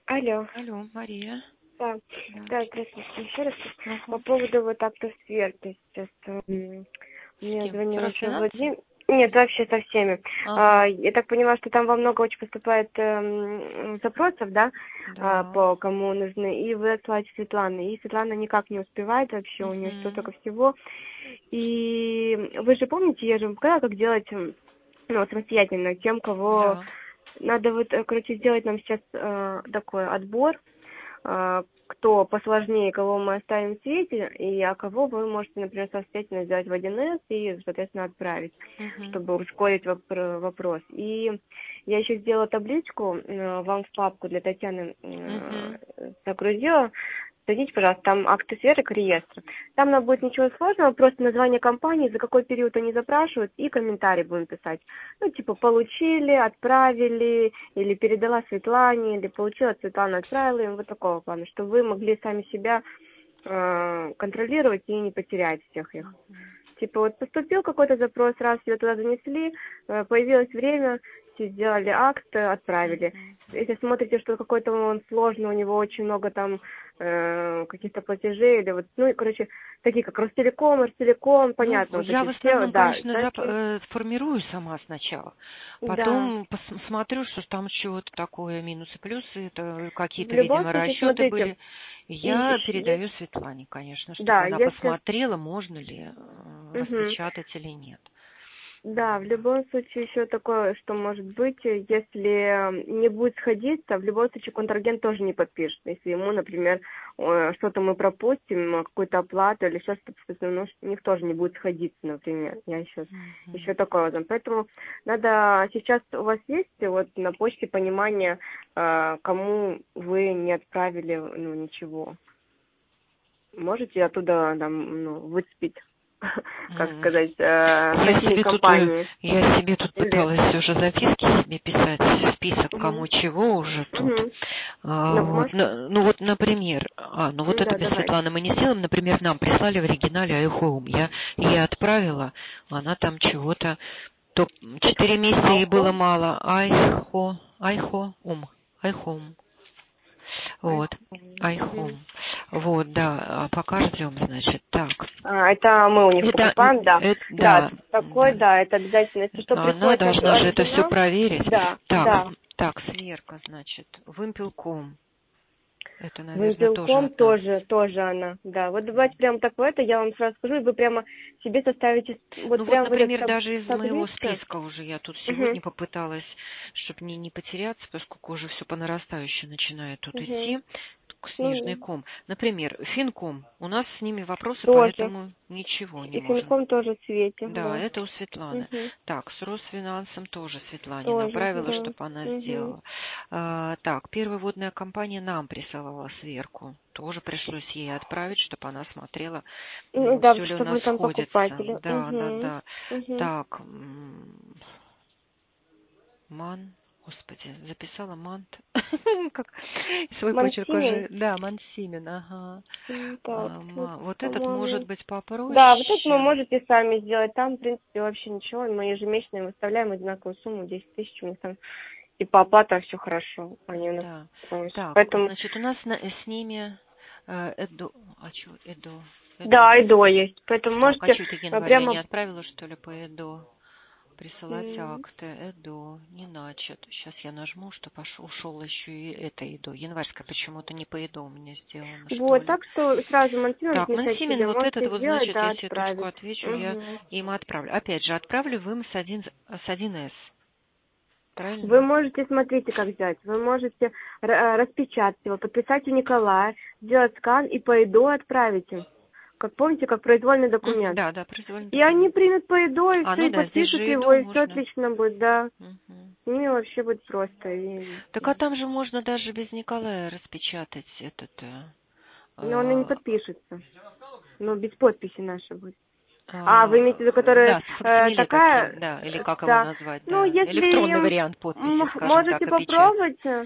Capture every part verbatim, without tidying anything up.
Алло. Алло, Мария. Да, Да. да, здравствуйте еще раз. Ага. По поводу вот актов сверки сейчас. м, С Мне кем? звонил еще Росфинансы? Владимир. Нет, вообще со всеми. Ага. А, Я так поняла, что там во много очень поступает эм, запросов, да, а, Да. по кому нужны. И вы отсылаете Светланы. И Светлана никак не успевает вообще, у нее столько Угу. всего. И вы же помните, я же вам сказала, как делать, м, ну, самостоятельно тем, кого Да. надо вот, э, короче, сделать нам сейчас э, такой отбор, э, кто посложнее, кого мы оставим в свете, и а кого вы можете, например, самостоятельно сделать в один эс и, соответственно, отправить, Угу. чтобы ускорить вопр- вопрос. И я еще сделала табличку э, вам в папку для Татьяны э, Угу. загрузила. Зайдите, пожалуйста, там акты сверок, реестр. Там нам будет ничего сложного, просто название компании, за какой период они запрашивают, и комментарий будем писать. Ну, типа, получили, отправили, или передала Светлане, или получила Светлана, отправила им, вот такого плана, чтобы вы могли сами себя э, контролировать и не потерять всех их. Типа, вот поступил какой-то запрос, раз ее туда занесли, э, появилось время, все сделали акт, э, отправили. Угу. Если смотрите, что какой-то он сложный, у него очень много там э, каких-то платежей, или вот, ну, и, короче, такие как Ростелеком, Ростелеком, Ну, понятно, вот я в эти все, основном, да, конечно, зап- такие, э, формирую сама сначала. да. Потом пос- смотрю, что ж там чего-то такое, минусы, плюсы, это В какие-то, любом видимо, случае, расчеты смотрите, были. и Я есть, передаю Светлане, конечно, чтобы да, она если... посмотрела, можно ли э, Мгм. распечатать или нет. Да, в любом случае еще такое, что может быть, э, если не будет сходиться, в любом случае контрагент тоже не подпишет. Если ему, например, э, что-то мы пропустим, э, какую-то оплату или еще что-то, ну, у них тоже не будет сходиться, например. Я еще, Мгм. еще такое вот. Поэтому надо, сейчас у вас есть вот на почте понимание, э, кому вы не отправили, ну, ничего. Можете оттуда там, ну, выцепить, как М. сказать, э, Я хостинг себе тут, э, компании. я себе тут Или... пыталась уже записки себе писать, список Мгм. кому чего уже тут. Мгм. А, На вот, бумажке? на- ну вот, например, а, ну вот М, это Да, без давайте. Светланы мы не сделаем, например, нам прислали в оригинале iHome. Я ей отправила, она там чего-то, то Это четыре месяца ей было Алхом? мало. iHo, iHome, iHome. Вот, Айхом. Мгм. iHome. Вот, да, а пока ждем, значит, так. А, это мы у них Это, н- покупаем, да. это, Да, да, такой, да. да, это обязательно. Если что, Она приходит нам должна же это все оригинал. проверить. Да, Так, с- да. так, сверка, значит, вымпелком. Это, наверное, тоже Вымпелком от тоже, нас. тоже она, да. Вот давайте прям такое, это я вам сразу скажу, и вы прямо себе составите, вот Ну вот, прям в этой например, таб- даже из моего таблице. списка уже я тут Угу, сегодня попыталась, чтобы не, не потеряться, поскольку уже все по нарастающей начинает тут угу. идти, такой снежный Ну, ком. Например, Финком. У нас с ними вопросы, тоже. поэтому ничего не И можем. Финком тоже в цвете, Да, да. это у Светланы. Угу. Так, с Росфинансом тоже Светлане Тоже, направила, да. чтобы она Угу. сделала. А, так, первая водная компания нам присылала сверку. Тоже пришлось ей отправить, чтобы она смотрела, Ну да, все ли у чтобы вы нас там сходится. покупатели. Да, да, Угу. да. Угу. Так, м, Ман, господи, записала Мант. Как свой почерк Мансимин. уже. Да, Мансимин, ага. М, Так, А, вот, ма- Вот этот может по-моему. быть Да, вот это вы попроще. можете сами сделать. Там, в принципе, вообще ничего. Мы ежемесячно им выставляем одинаковую сумму, десять тысяч. У них там типа оплата, все хорошо. Они у нас Да. полностью. Так, Поэтому, значит, у нас на- с ними э, Эдо. А что, Эдо? Эдо. да, и до есть. Поэтому Так, а можете что это э, январь? Я не прямо... отправила, что ли, по Эдо? Присылать м, акты. Эдо. Не начат. Сейчас я нажму, что пошел, ушел еще и это Эдо. Январская почему-то не по Эдо у меня сделано, что Вот, ли. так что сразу Мансимин Так, отмечать Мансимин, себе. вот этот Можете вот, сделать, значит, да, я себе точку отправить. отвечу, я Угу. им отправлю. Опять же, отправлю в им с один с один эс. Вы Правильно? можете, смотрите, как взять. Вы можете р- э, распечатать его, подписать у Николая, сделать скан и по ИДО отправить им. Как помните, как произвольный Мгм, документ. да, да, произвольный И они документ. примут по ИДО, и А, все, ну и да, здесь подпишут же его, Эдо и все можно. отлично будет, да. Мгм. С ними вообще будет просто. И... Так а там же можно даже без Николая распечатать этот... э, Но он и не э, подпишется. Ну, без подписи нашей будет. А, вы имеете в виду, а, которая да, с э, факсимиле такая, таким, да, или э, как его да. назвать, Ну, да. если Электронный им вариант подписи, м, скажем можете так, о печати. попробовать, э,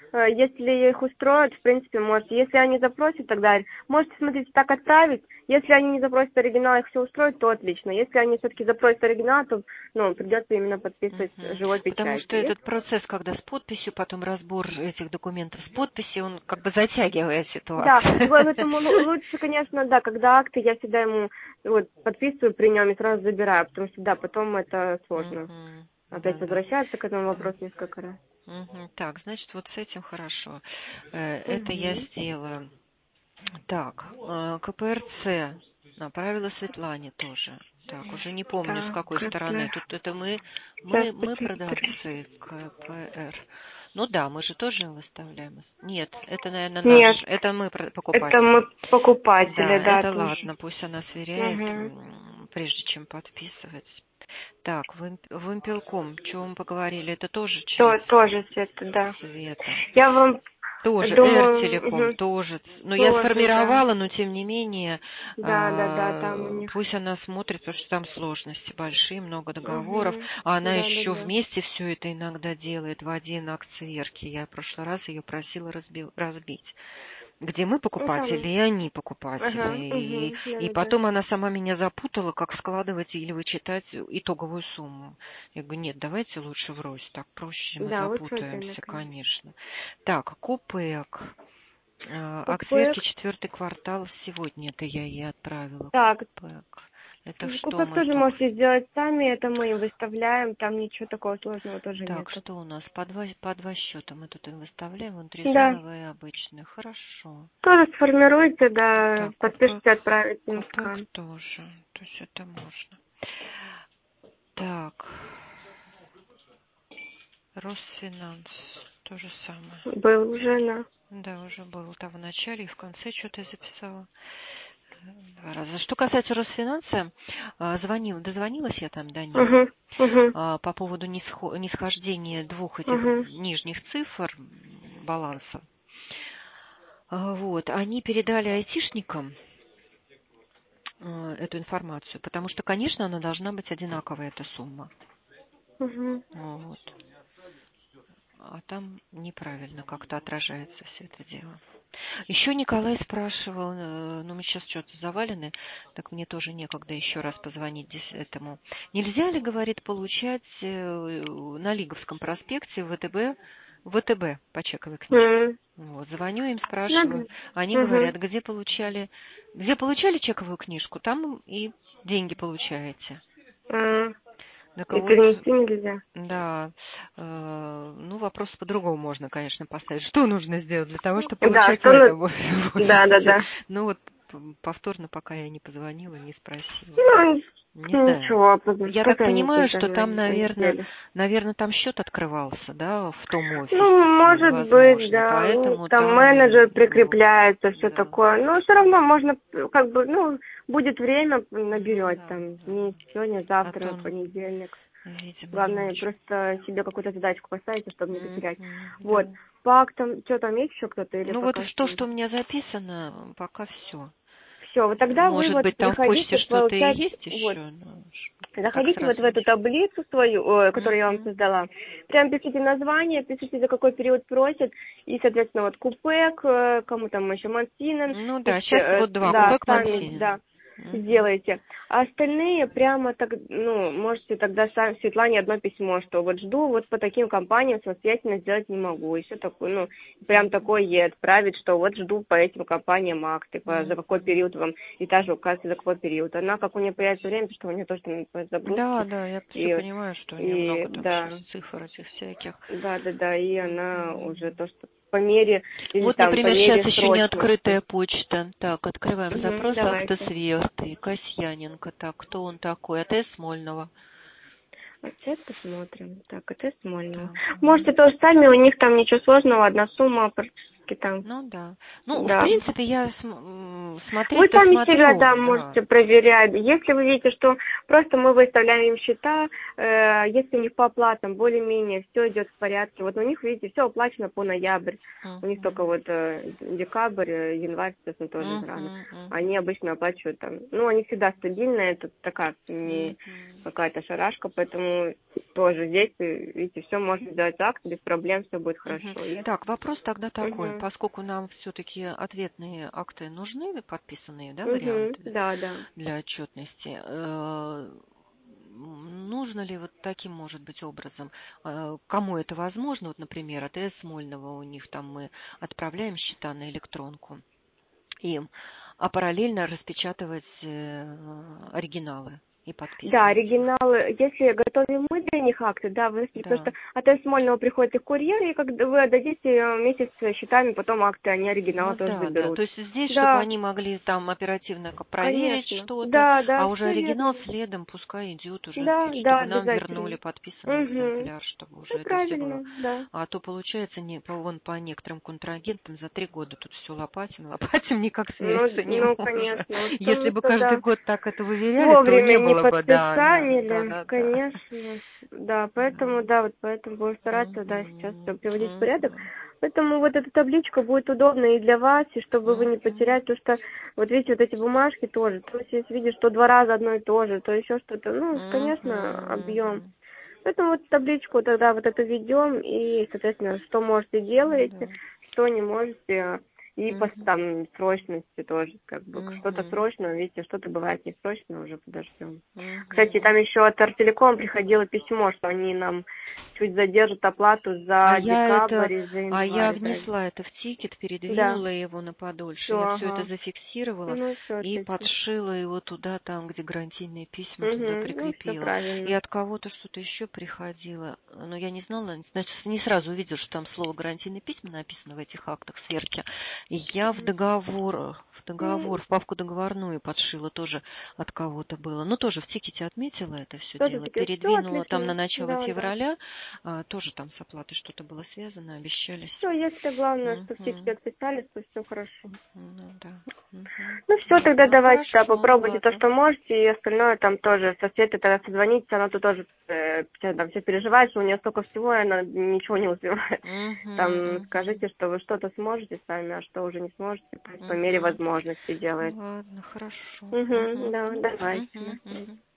Э, Если их устроят, в принципе, можете. Если они запросят, тогда можете, смотрите, так отправить. Если они не запросят оригинал, их все устроит, то отлично. Если они все-таки запросят оригинал, то ну, придется именно подписывать Мгм. живой Потому что печатью. этот процесс, когда с подписью, потом разбор этих документов с подписью, он как бы затягивает Да, ситуацию. поэтому лу- лучше, конечно, да, когда акты, я всегда ему вот, подписываю при нем и сразу забираю, потому что, да, потом это сложно. Мгм. Опять Да, да. возвращаться к этому вопросу несколько раз. Мгм. Так, значит, вот с этим хорошо. Э, Это я Угу. сделаю. Так, э, ка пэ эр цэ направила Светлане тоже. Так, уже не помню, с Так, какой стороны. это... Тут это мы, Сейчас, мы, мы посмотрю. продавцы ка пэ эр. Ну да, мы же тоже им выставляем. Нет, это, наверное, Нет, наш. Это мы про- это покупатели. мы покупатели, Да, да, это тоже. ладно, пусть она сверяет, Угу. м, прежде чем подписывать. Так, Вимпелком, что мы поговорили, это тоже То, через тоже Света, да. Света. Я вам Тоже думаю, Эр-телеком, угу, тоже. ц- Но я тоже, да. сформировала, но тем не менее, Да, да, да, там у а, них. пусть она смотрит, потому что там сложности большие, много договоров. Угу. А она Да, да, еще да. вместе все это иногда делает в один акт сверки. Я в прошлый раз ее просила разби- разбить. Где мы Ну, там, покупатели, и они покупатели. ага, И, угу, да, и да, да. потом она сама меня запутала, как складывать или вычитать итоговую сумму. Я говорю, нет, давайте лучше врозь, так проще, мы Да, лучше отдельно, запутаемся, конечно. конечно. Так, Купэк. А а к сверке Купек. четвертый квартал сегодня это я ей отправила. Так, Купэк. Это что купек мы тоже только... можете сделать сами, это мы им выставляем, там ничего такого сложного тоже Так, нету. что у нас? По два, по два счета мы тут им выставляем, вон Да, трезоновые и обычные. Хорошо. тоже сформируйте, да, Так, подпишите, Купэк, отправите им Купэк скан. тоже. То есть это можно. Так, Росфинанс. То же самое. Был уже, да. Да, уже было там в начале и в конце что-то я записала. Два раза. Что касается Росфинанса, а, звонила, дозвонилась я там до них Угу, угу, а, по поводу нисхо- нисхождения двух этих угу, нижних цифр м, баланса. А, Вот, они передали айтишникам а, эту информацию, потому что, конечно, она должна быть одинаковая, эта сумма. угу. Вот. А там неправильно как-то отражается все это дело. Еще Николай спрашивал, э, ну мы сейчас что-то завалены, так мне тоже некогда еще раз позвонить здесь этому. Нельзя ли, говорит, получать э, на Лиговском проспекте в ВТБ, ВТБ по чековой книжке? М, Вот, звоню им, Надо. спрашиваю. Они Угу. говорят, где получали, где получали чековую книжку, там и деньги получаете. М, Так И вот, перенести нельзя. да, э, ну вопрос по-другому можно, конечно, поставить. Что нужно сделать для того, чтобы Да, получать в что на... этом в Да, да, офисе? да. Ну вот п- повторно, пока я не позвонила, не спросила. Ну, Не знаю. ничего, потом Я так позвоните понимаю, за что на там, этой наверное, неделе. наверное, там счет открывался, да, в том Ну, офисе, может быть, возможно. да. Ну, Поэтому там там и менеджер вот, прикрепляется, все да. такое. Но все равно можно, как бы, ну, будет время, Ну наберет да, там. да. Не сегодня, А завтра, то, понедельник. видимо, не Главное, очень. просто себе какую-то задачку поставить, чтобы не потерять. Мгм, Вот. да. По актам, что там есть еще кто-то или Ну вот пока то, все? что у меня записано, пока все. Все, вот тогда вы Может вот быть, там в почте приходите что-то и получать, есть вот, еще, но ш- так заходите вот в сразу эту ничего. таблицу свою, э, которую я вам Мгм. создала. Прям пишите название, пишите, за какой период просят. И, соответственно, вот Купек, э, кому там еще Мансинен. Ну То да, есть, сейчас э, вот два, да, Купек сами, Мансинин. да, Мгм. сделайте. А остальные прямо так, ну, можете тогда сам Светлане одно письмо, что вот жду, вот по таким компаниям самостоятельно сделать не могу. И все такое, ну, прям такое ей отправить, что вот жду по этим компаниям акты, по, за какой Мгм. период вам, и также указывать, за какой период. Она, как у нее появится время, потому что у нее тоже там Да, загрузки, да, я все и, понимаю, что у нее и много там сейчас да, цифр этих всяких. да, да, да, и она уже Мгм. то, что по мере, или Вот, там по например, сейчас мере еще не срочности. открытая почта. Так, открываем Угу, запрос акта давайте. Сверты, Касьяненко. Так, кто он такой? АТ Смольного. А сейчас посмотрим. Так, это Смольного. Так, Можете тоже сами, у них там ничего сложного, одна сумма практически там. ну да. Ну, в Да. принципе, я см- м, Вы смотреть-то сами себя, смотрю, да, да. можете проверять. Если вы видите, что просто мы выставляем им счета, э, если у них по оплатам более-менее все идет в порядке, вот у них, видите, все оплачено по ноябрь, у них только Мгм. вот э, декабрь, э, январь, соответственно, тоже рано. Мгм, Они мгм, обычно оплачивают там, ну, они всегда стабильные, это такая не мгм. какая-то шарашка, поэтому тоже здесь, видите, все можно сделать акт, без проблем, все будет хорошо. Мгм. Если- Так, вопрос тогда такой, Мгм. поскольку нам все-таки ответные акты нужны, подписанные, да, Мгм. варианты Да, да. для отчетности, э, м, нужно ли вот таким, может быть, образом, э, кому это возможно, вот, например, от АТС Смольного, у них там мы отправляем счета на электронку им, а параллельно распечатывать э, оригиналы и Да, подписывать их. оригиналы, если готовим мы для них акты, да, вы, потому Да. что от АТС Смольного приходит их курьер, и когда вы отдадите э, месяц с счетами, потом акты, они оригиналы Ну тоже да, да. заберут. То есть здесь, чтобы Да, они могли там оперативно ка- проверить конечно. что-то, Да, да, а уже все оригинал верно. следом пускай идет уже, Да, пи- да, чтобы нам вернули обязательно. подписанный Угу. экземпляр, чтобы уже Ну, это все было. правильно, да. А то получается, не, по, вон по некоторым контрагентам за три года тут все лопатим, лопатим, никак Ну, свериться не ну, можем. конечно, вот Если потому бы что, каждый да, год так это выверяли, то вовремя не не было бы, да, да, да, подписали, да, да. конечно, да, поэтому, Да. да, вот поэтому будем стараться, да, сейчас Мгм, все приводить в порядок. мгм, Поэтому вот эта табличка будет удобна и для вас, и чтобы вы не мгм. потерять, потому что, вот видите, вот эти бумажки тоже, то есть если видишь, что два раза одно и то же, то еще что-то, ну, конечно, объем. Мгм. Поэтому вот табличку тогда вот эту ведем, и, соответственно, что можете Да. делаете, что не можете, и по Мгм. там срочности тоже, как бы, что-то Мгм. срочно, видите, что-то бывает не срочно, уже подождем. Кстати, Мгм. там еще от Артелеком приходило письмо, что они нам чуть задержат оплату А за я это, декабрь и за а я январь, да. внесла это в тикет, Да, передвинула его на подольше. все, Я все это ага. зафиксировала Ну, все и отлично. подшила его туда, там, где гарантийные письма, туда Угу, ну, все прикрепила. И правильно. от кого-то что-то еще приходило. Но я не знала, значит, не сразу увидела, что там слово гарантийные письма написано в этих актах сверки. И я в Мгм. договор, в Ну, договор, в папку договорную подшила тоже от кого-то было. Ну, тоже в тикете отметила это все тоже дело, таки все передвинула там на отлично. начало Да, да. февраля. А, тоже там с оплатой что-то было связано, обещались. Все, если главное, что в тексте Мгм. отписались, то все хорошо. Ну да. Мгм. Ну все, тогда Ладно, давайте, да, хорошо, попробуйте то, ладно. что можете, и остальное там тоже со Светой тогда созвонитесь, она тут тоже э, вся, там все переживает, что у нее столько всего, и она ничего не успевает. Мгм, Там мгм, скажите, что вы что-то сможете сами, а что уже не сможете, то есть по мере мгм. возможности делать. Ладно, хорошо. Угу, Мгм, да, давайте. мгм, Да. мгм.